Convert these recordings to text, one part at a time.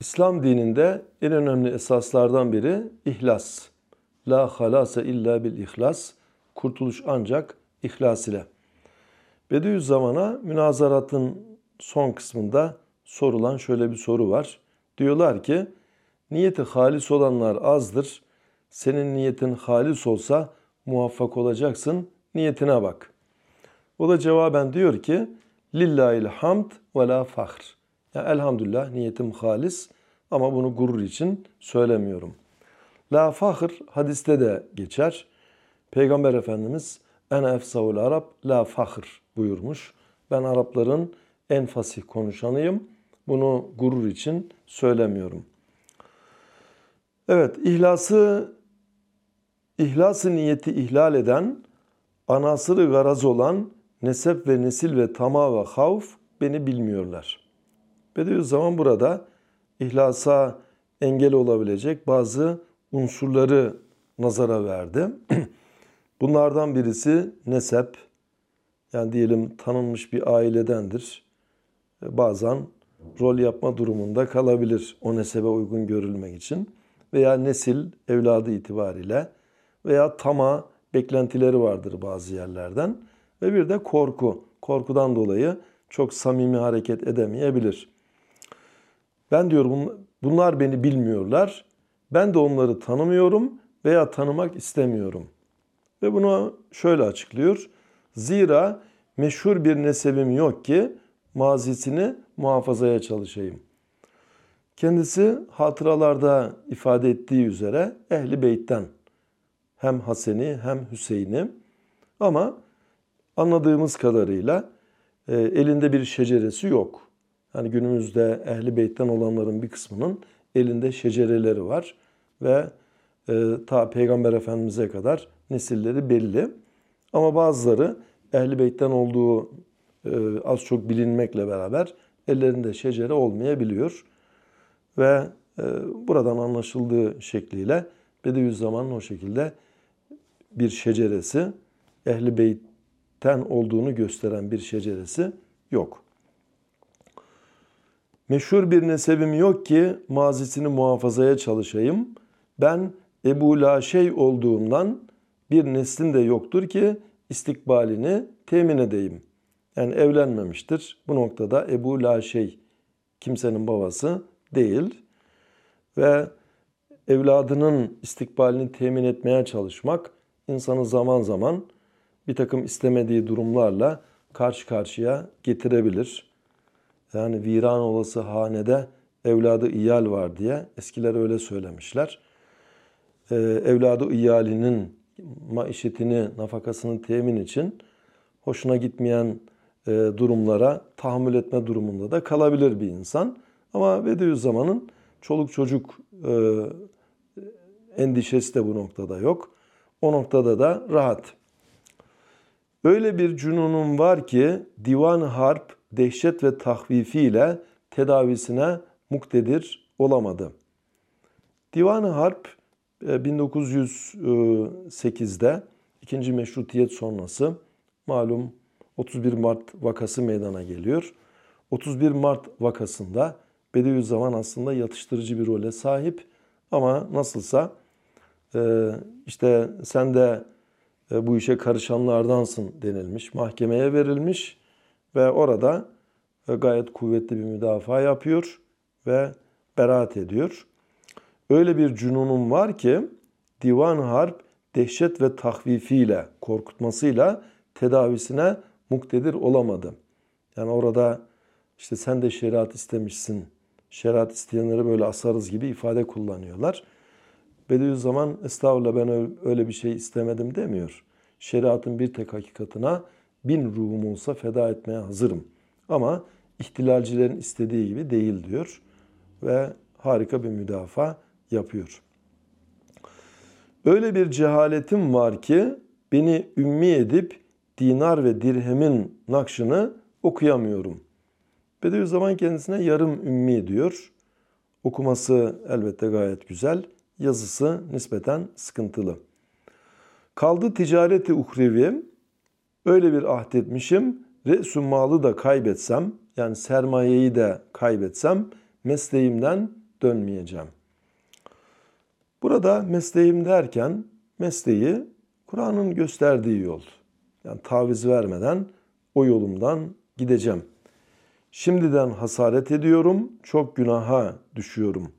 İslam dininde en önemli esaslardan biri ihlas. La halase illa bil ihlas. Kurtuluş ancak ihlas ile. Bediüzzaman'a münazaratın son kısmında sorulan şöyle bir soru var. Diyorlar ki, niyeti halis olanlar azdır. Senin niyetin halis olsa muvaffak olacaksın. Niyetine bak. O da cevaben diyor ki, lillahil hamd ve la fahr. Yani elhamdülillah niyetim halis ama bunu gurur için söylemiyorum. La fahr hadiste de geçer. Peygamber Efendimiz ene efsavul Arab la fahr buyurmuş. Ben Arapların en fasih konuşanıyım. Bunu gurur için söylemiyorum. Evet, ihlası niyeti ihlal eden, anasırı garaz olan nesep ve nesil ve tama ve havf beni bilmiyorlar. Bediüzzaman burada ihlasa engel olabilecek bazı unsurları nazara verdi. Bunlardan birisi nesep, yani diyelim tanınmış bir ailedendir. Bazen rol yapma durumunda kalabilir o nesebe uygun görülmek için. Veya nesil evladı itibariyle veya tama beklentileri vardır bazı yerlerden. Ve bir de korku. Korkudan dolayı çok samimi hareket edemeyebilir. Ben diyor bunlar beni bilmiyorlar. Ben de onları tanımıyorum veya tanımak istemiyorum. Ve bunu şöyle açıklıyor. Zira meşhur bir nesebim yok ki mazisini muhafazaya çalışayım. Kendisi hatıralarda ifade ettiği üzere Ehl-i Beyt'ten hem Hasen'i hem Hüseyin'i, ama anladığımız kadarıyla elinde bir şeceresi yok. Yani günümüzde Ehl-i Beyt'ten olanların bir kısmının elinde şecereleri var ve ta Peygamber Efendimiz'e kadar nesilleri belli. Ama bazıları Ehl-i Beyt'ten olduğu az çok bilinmekle beraber ellerinde şecere olmayabiliyor. Ve buradan anlaşıldığı şekliyle Bediüzzaman'ın o şekilde bir şeceresi, Ehl-i Beyt'ten olduğunu gösteren bir şeceresi yok. Meşhur bir nesebim yok ki mazisini muhafazaya çalışayım. Ben Ebu Laşey olduğumdan bir neslin de yoktur ki istikbalini temin edeyim. Yani evlenmemiştir. Bu noktada Ebu Laşey kimsenin babası değil. Ve evladının istikbalini temin etmeye çalışmak insanı zaman zaman bir takım istemediği durumlarla karşı karşıya getirebilir. Yani viran olası hanede evladı iyal var diye eskiler öyle söylemişler. Evladı iyalinin maişetini, nafakasını temin için hoşuna gitmeyen durumlara tahammül etme durumunda da kalabilir bir insan. Ama Bediüzzaman'ın çoluk çocuk endişesi de bu noktada yok. O noktada da rahat. Öyle bir cünunum var ki divan harp, dehşet ve tahvifiyle tedavisine muktedir olamadı. Divan-ı Harp 1908'de 2. Meşrutiyet sonrası malum 31 Mart vakası meydana geliyor. 31 Mart vakasında Bediüzzaman aslında yatıştırıcı bir role sahip ama nasılsa işte sen de bu işe karışanlardansın denilmiş, mahkemeye verilmiş ve orada gayet kuvvetli bir müdafaa yapıyor ve beraat ediyor. Öyle bir cünunum var ki divan harp dehşet ve tahvifiyle, korkutmasıyla tedavisine muktedir olamadı. Yani orada işte sen de şeriat istemişsin, şeriat isteyenleri böyle asarız gibi ifade kullanıyorlar. Bediüzzaman estağfurullah ben öyle bir şey istemedim demiyor. Şeriatın bir tek hakikatına 1000 ruhum olsa feda etmeye hazırım. Ama ihtilalcilerin istediği gibi değil diyor ve harika bir müdafaa yapıyor. Öyle bir cehaletim var ki beni ümmi edip dinar ve dirhemin nakşını okuyamıyorum. Bediüzzaman kendisine yarım ümmi diyor. Okuması elbette gayet güzel. Yazısı nispeten sıkıntılı. Kaldı ticareti uhrevi, öyle bir ahdetmişim, re'sü malı da kaybetsem, yani sermayeyi de kaybetsem, mesleğimden dönmeyeceğim. Burada mesleğim derken mesleği Kur'an'ın gösterdiği yol. Yani taviz vermeden o yolumdan gideceğim. Şimdiden hasaret ediyorum, çok günaha düşüyorum.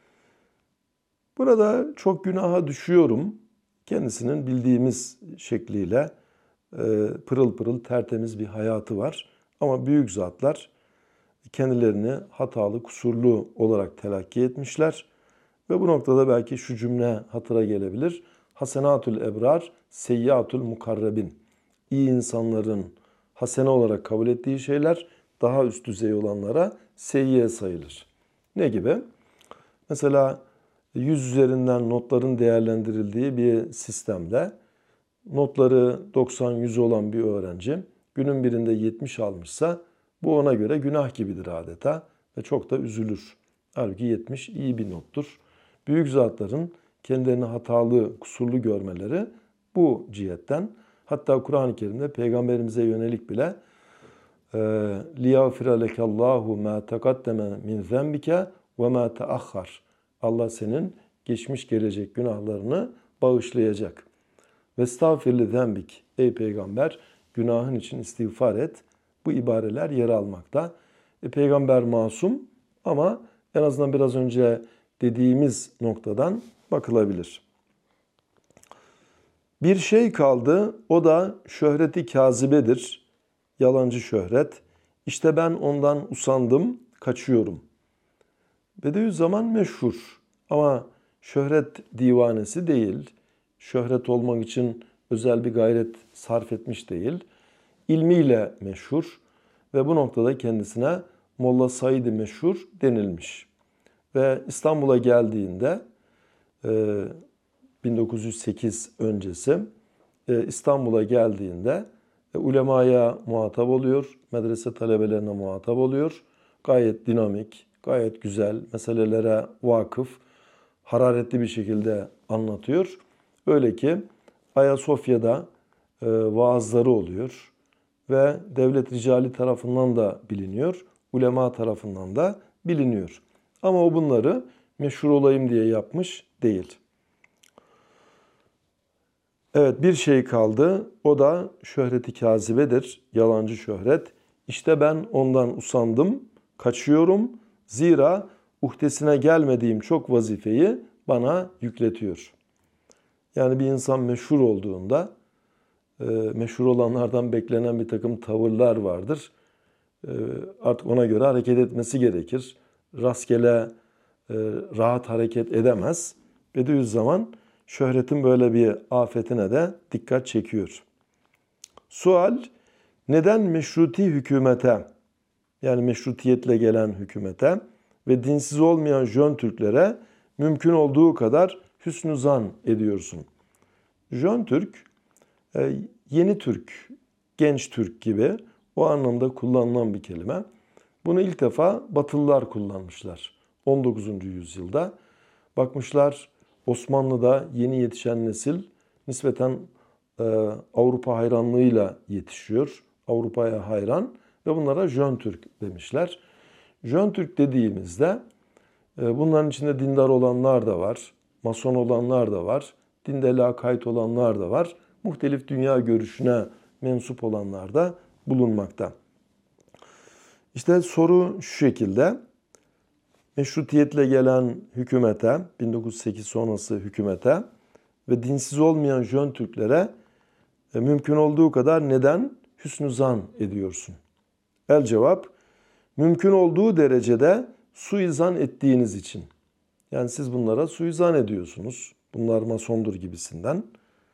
Burada çok günaha düşüyorum, kendisinin bildiğimiz şekliyle pırıl pırıl tertemiz bir hayatı var. Ama büyük zatlar kendilerini hatalı, kusurlu olarak telakki etmişler. Ve bu noktada belki şu cümle hatıra gelebilir. Hasenatul ebrar, seyyatul mukarrabin. İyi insanların hasene olarak kabul ettiği şeyler daha üst düzey olanlara seyyiye sayılır. Ne gibi? Mesela 100 üzerinden notların değerlendirildiği bir sistemde notları 90-100 olan bir öğrenci günün birinde 70 almışsa bu ona göre günah gibidir adeta ve çok da üzülür. Halbuki 70 iyi bir nottur. Büyük zatların kendilerini hatalı, kusurlu görmeleri bu cihetten. Hatta Kur'an-ı Kerim'de Peygamberimize yönelik bile لِيَغْفِرَ لَكَ اللّٰهُ مَا تَقَدَّمَ مِنْ ذَنْبِكَ وَمَا تَأَخَّرْ. Allah senin geçmiş gelecek günahlarını bağışlayacak. Vestağfirli zembik. Ey peygamber, günahın için istiğfar et. Bu ibareler yer almakta. Peygamber masum ama en azından biraz önce dediğimiz noktadan bakılabilir. Bir şey kaldı, o da şöhreti kâzibedir. Yalancı şöhret. İşte ben ondan usandım, kaçıyorum. Bediüzzaman meşhur ama şöhret divanesi değil. Şöhret olmak için özel bir gayret sarf etmiş değil. İlmiyle meşhur ve bu noktada kendisine Molla Said-i Meşhur denilmiş. Ve İstanbul'a geldiğinde 1908 öncesi İstanbul'a geldiğinde ulemaya muhatap oluyor, medrese talebelerine muhatap oluyor. Gayet dinamik, gayet güzel, meselelere vakıf, hararetli bir şekilde anlatıyor. Öyle ki Ayasofya'da vaazları oluyor ve devlet ricali tarafından da biliniyor, ulema tarafından da biliniyor. Ama o bunları meşhur olayım diye yapmış değil. Evet, bir şey kaldı. O da şöhreti kâzibedir. Yalancı şöhret. İşte ben ondan usandım, kaçıyorum. Zira uhdesine gelmediğim çok vazifeyi bana yükletiyor. Yani bir insan meşhur olduğunda meşhur olanlardan beklenen bir takım tavırlar vardır. Artık ona göre hareket etmesi gerekir. Rastgele rahat hareket edemez. Bediüzzaman şöhretin böyle bir afetine de dikkat çekiyor. Sual, neden meşruti hükümete, yani meşrutiyetle gelen hükümete ve dinsiz olmayan Jön Türklere mümkün olduğu kadar hüsnü zan ediyorsun? Jön Türk, yeni Türk, genç Türk gibi o anlamda kullanılan bir kelime. Bunu ilk defa Batılılar kullanmışlar 19. yüzyılda. Bakmışlar Osmanlı'da yeni yetişen nesil nispeten Avrupa hayranlığıyla yetişiyor. Avrupa'ya hayran ve bunlara Jön Türk demişler. Jön Türk dediğimizde bunların içinde dindar olanlar da var, mason olanlar da var, dinde lakayt olanlar da var, muhtelif dünya görüşüne mensup olanlar da bulunmakta. İşte soru şu şekilde. Meşrutiyetle gelen hükümete, 1908 sonrası hükümete ve dinsiz olmayan Jön Türklere mümkün olduğu kadar neden hüsnü zan ediyorsun? El cevap, mümkün olduğu derecede suizan ettiğiniz için. Yani siz bunlara suizan ediyorsunuz. Bunlar masondur gibisinden.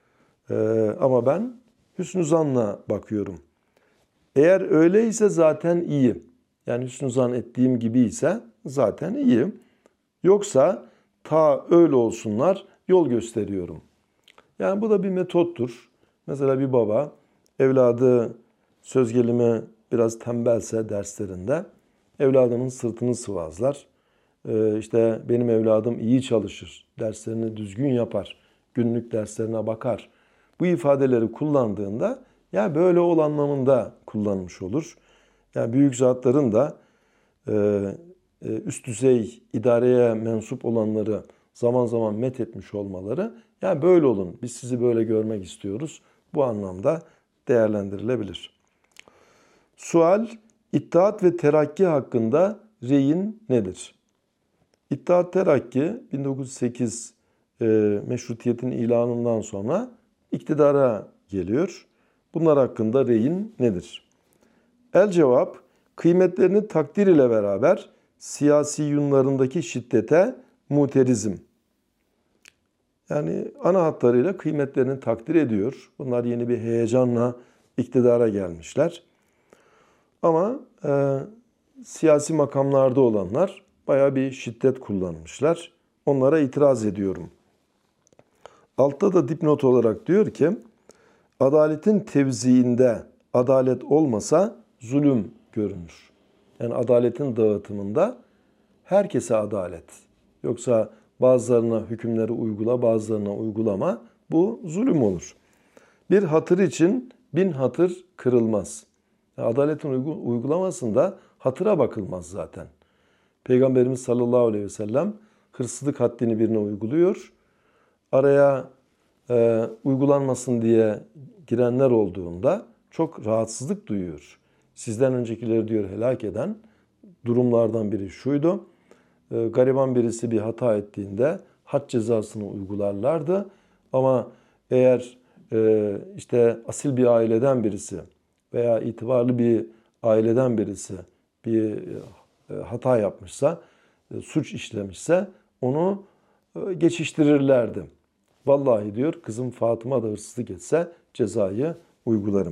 Ama ben hüsnü zanla bakıyorum. Eğer öyleyse zaten iyi. Yani hüsnü zan ettiğim gibi ise zaten iyi. Yoksa ta öyle olsunlar yol gösteriyorum. Yani bu da bir metottur. Mesela bir baba evladı söz gelimi biraz tembelse derslerinde evladının sırtını sıvazlar. İşte benim evladım iyi çalışır, derslerini düzgün yapar, günlük derslerine bakar. Bu ifadeleri kullandığında ya böyle ol anlamında kullanmış olur. Yani büyük zatların da üst düzey idareye mensup olanları zaman zaman methetmiş olmaları, yani böyle olun, biz sizi böyle görmek istiyoruz, bu anlamda değerlendirilebilir. Sual, İttihat ve Terakki hakkında reyin nedir? İttihat Terakki 1908 meşrutiyetin ilanından sonra iktidara geliyor. Bunlar hakkında reyin nedir? El cevap, kıymetlerini takdir ile beraber siyasi yunlarındaki şiddete muterizm. Yani ana hatlarıyla kıymetlerini takdir ediyor. Bunlar yeni bir heyecanla iktidara gelmişler. Ama siyasi makamlarda olanlar bayağı bir şiddet kullanmışlar. Onlara itiraz ediyorum. Altta da dipnot olarak diyor ki, adaletin tevziinde adalet olmasa zulüm görünür. Yani adaletin dağıtımında herkese adalet. Yoksa bazılarına hükümleri uygula, bazılarına uygulama, bu zulüm olur. Bir hatır için 1000 hatır kırılmaz. Adaletin uygulamasında hatıra bakılmaz zaten. Peygamberimiz sallallahu aleyhi ve sellem hırsızlık haddini birine uyguluyor. Araya uygulanmasın diye girenler olduğunda çok rahatsızlık duyuyor. Sizden öncekileri diyor helak eden durumlardan biri şuydu. Gariban birisi bir hata ettiğinde had cezasını uygularlardı. Ama eğer işte asil bir aileden birisi veya itibarlı bir aileden birisi bir hata yapmışsa, suç işlemişse onu geçiştirirlerdi. Vallahi diyor, kızım Fatıma da hırsızlık etse cezayı uygularım.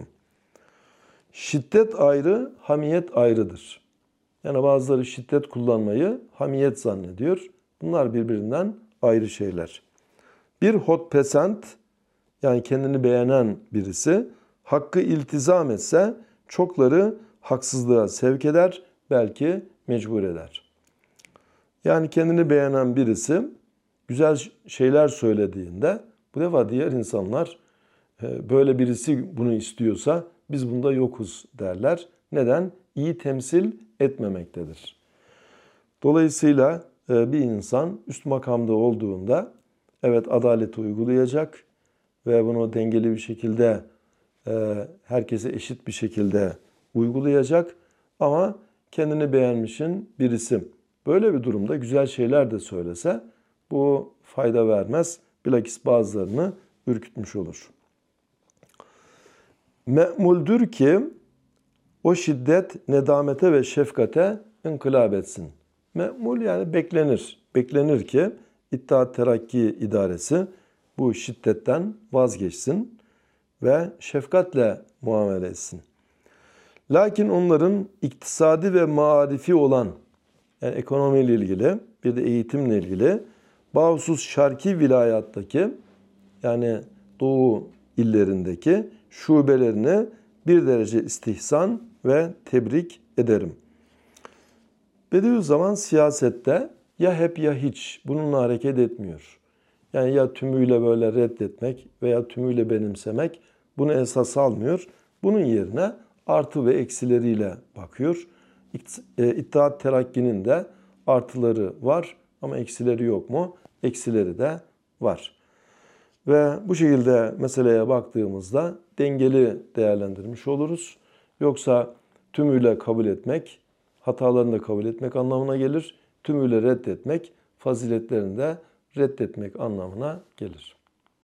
Şiddet ayrı, hamiyet ayrıdır. Yani bazıları şiddet kullanmayı hamiyet zannediyor. Bunlar birbirinden ayrı şeyler. Bir hotpesent, yani kendini beğenen birisi hakkı iltizam etse çokları haksızlığa sevk eder, belki mecbur eder. Yani kendini beğenen birisi güzel şeyler söylediğinde bu defa diğer insanlar böyle birisi bunu istiyorsa biz bunda yokuz derler. Neden? İyi temsil etmemektedir. Dolayısıyla bir insan üst makamda olduğunda evet adaleti uygulayacak ve bunu dengeli bir şekilde herkese eşit bir şekilde uygulayacak ama kendini beğenmişin birisi böyle bir durumda güzel şeyler de söylese bu fayda vermez. Bilakis bazılarını ürkütmüş olur. Me'muldür ki o şiddet nedamete ve şefkate inkılap etsin. Me'mul yani beklenir. Beklenir ki İttihat Terakki idaresi bu şiddetten vazgeçsin ve şefkatle muamele etsin. Lakin onların iktisadi ve marifi olan, yani ekonomiyle ilgili, bir de eğitimle ilgili bahusus şarki vilayattaki, yani doğu illerindeki şubelerini bir derece istihsan ve tebrik ederim. Bediüzzaman siyasette ya hep ya hiç bununla hareket etmiyor. Yani ya tümüyle böyle reddetmek veya tümüyle benimsemek bunu esas almıyor. Bunun yerine artı ve eksileriyle bakıyor. İttihat Terakki'nin de artıları var ama eksileri yok mu? Eksileri de var. Ve bu şekilde meseleye baktığımızda dengeli değerlendirmiş oluruz. Yoksa tümüyle kabul etmek, hatalarını da kabul etmek anlamına gelir. Tümüyle reddetmek, faziletlerini de reddetmek anlamına gelir.